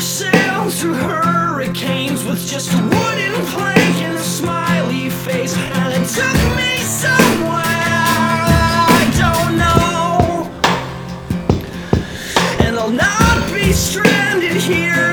sailed through hurricanes with just a wooden plank and a smiley face.